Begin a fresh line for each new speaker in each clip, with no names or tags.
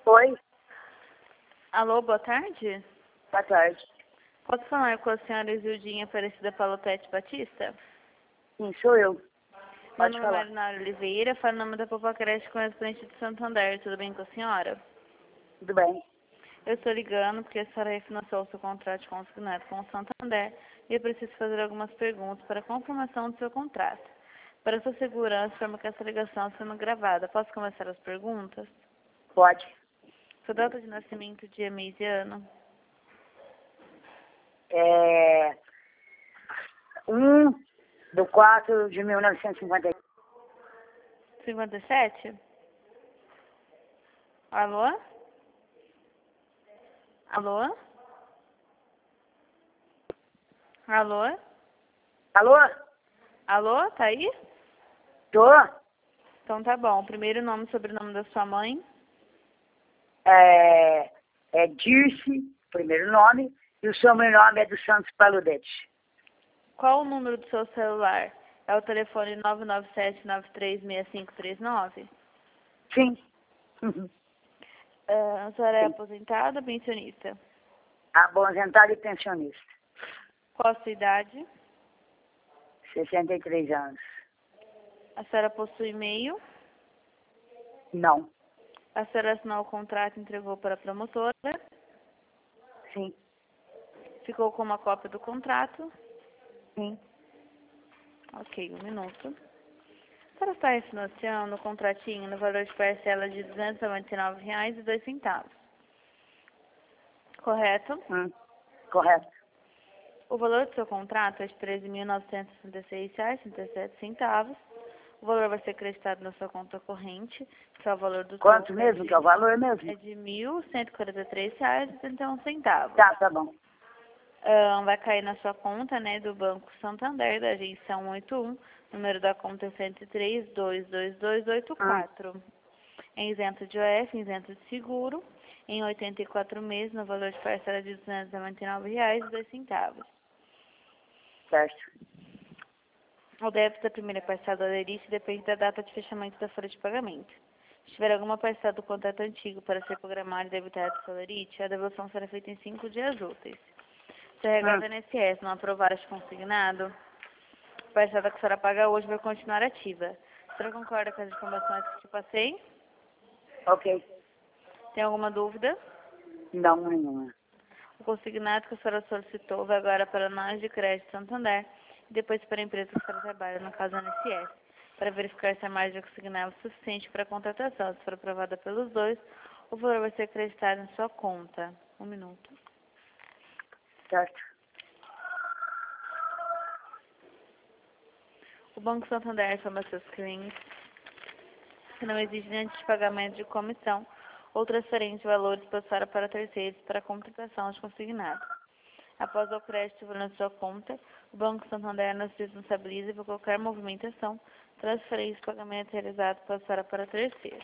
Oi,
Alô, boa tarde.
boa tarde.
Posso falar com a senhora Isildinha Aparecida Palotete Batista?
Sim, sou eu.
Meu
Pode
nome é
falar.
Marinara Oliveira, falo em nome da Popacreche com residente de Santander. Tudo bem com a senhora?
Tudo bem?
Eu estou ligando porque a senhora refinanciou o seu contrato de consignado com o Santander e eu preciso fazer algumas perguntas para a confirmação do seu contrato. Para sua segurança, informo que essa ligação está sendo gravada. Posso começar as perguntas?
Pode.
Sua data de nascimento, dia, mês e ano?
1/4/1950.
57? Alô? Alô? Alô?
Alô?
Alô, tá aí?
Tô?
Então tá bom. Primeiro nome e sobrenome da sua mãe.
É Dirce, primeiro nome, e o sobrenome é dos Santos Paludete.
Qual o número do seu celular? É o telefone 997-936539?
Sim. Uhum.
A senhora é
Sim.
aposentada ou pensionista?
Aposentado e pensionista.
Qual a sua idade?
63 anos.
A senhora possui e-mail?
Não.
A senhora assinou o contrato e entregou para a promotora?
Sim.
Ficou com uma cópia do contrato?
Sim.
Ok, um minuto. A senhora está refinanciando o contratinho no valor de parcela de R$ 299,02. Correto?
Correto.
O valor do seu contrato é de R$ 13.966,37. O valor vai ser acreditado na sua conta corrente, que é o valor do
Quanto
troco
mesmo que é o valor mesmo?
é de R$ 1.143,31.
Tá bom.
Vai cair na sua conta, né, do Banco Santander, da agência 181, número da conta é 103.222.284. É isento de OF, isento de seguro, em 84 meses, no valor de parcela de R$ 299,02.
Certo.
O débito da primeira parcela da aderite depende da data de fechamento da folha de pagamento. Se tiver alguma parcela do contrato antigo para ser programada e debitada do aderite, a devolução será feita em 5 dias úteis. Se a regra do INSS não aprovar este consignado, a parcela que a senhora paga hoje vai continuar ativa. A senhora concorda com as informações que te passei?
Ok.
Tem alguma dúvida?
Não, nenhuma.
O consignado que a senhora solicitou vai agora para a análise de crédito Santander e depois para a empresa que a senhora trabalha, no caso a INSS, para verificar se a margem consignada é suficiente para a contratação. Se for aprovada pelos dois, o valor vai ser acreditado em sua conta. Um minuto.
Certo.
O Banco Santander informa seus clientes que não exige nenhum tipo de pagamento de comissão ou transferência de valores passados para terceiros para a contratação de consignado. Após o crédito na sua conta, o Banco Santander não se responsabiliza por qualquer movimentação, transferência e pagamento realizado passará para terceiros.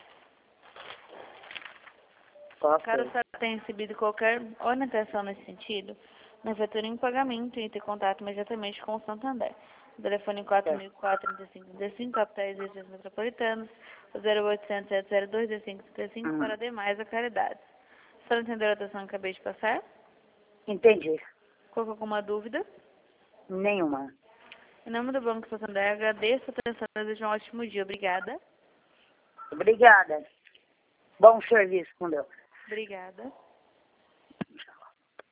Ok.
Caso a senhora tenha recebido qualquer orientação nesse sentido, não efetue nenhum pagamento e entre em contato imediatamente com o Santander. O telefone 4004-3535, capitais e regiões metropolitanas, o 0800-702-2535 para demais localidades. A senhora entendeu a atenção que acabei de passar?
Entendi.
Ficou com alguma dúvida?
Nenhuma.
Em nome do Banco Santander, agradeço a atenção e desejo um ótimo dia. Obrigada.
Obrigada. Bom serviço com Deus.
Obrigada.